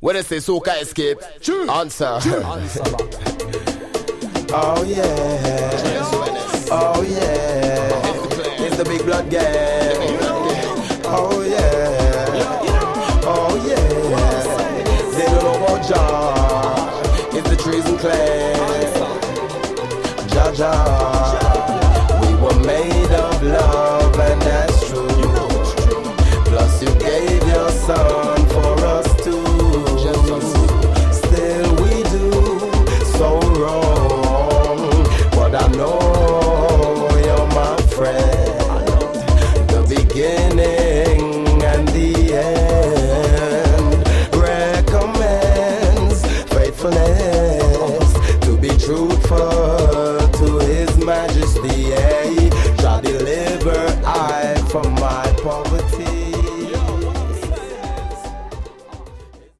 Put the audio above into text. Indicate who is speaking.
Speaker 1: When I say Soca Escape, answer.
Speaker 2: Oh yeah. Oh yeah. It's the big blood gang.